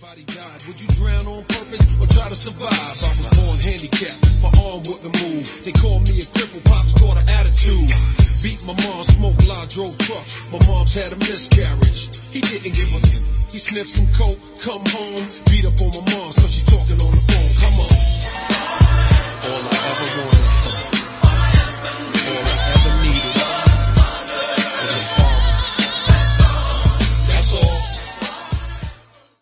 somebody died, would you drown on purpose or try to survive? I was born handicapped, my arm wouldn't move. They called me a cripple, pops caught an attitude. Beat my mom, smoked lie, drove trucks. My mom's had a miscarriage. He didn't give a f***. He sniffed some coke, come home, beat up on my mom, so she talking on the phone. Come on.